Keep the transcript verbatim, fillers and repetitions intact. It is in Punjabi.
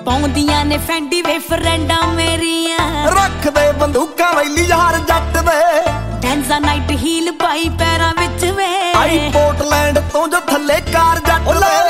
ਪਾਉਂਦੀਆਂ ਨੇ ਫੈਂਡੀ ਵੇ ਫਰੈਂਡਾਂ ਮੇਰੀਆਂ ਰੱਖਦੇ ਬੰਦੂਕਾਂ ਵੈਲੀ ਯਾਰ ਜੱਟ ਦੇ ਡੈਂਜ਼ਾ ਨਾਈਟ ਹੀਲ ਪਾਈ ਪੈਰਾਂ ਵਿੱਚ ਵੇ ਆਈ ਪੋਰਟਲੈਂਡ ਤੋਂ ਜੋ ਥੱਲੇ ਕਾਰ ਜੱਟ ਦੇ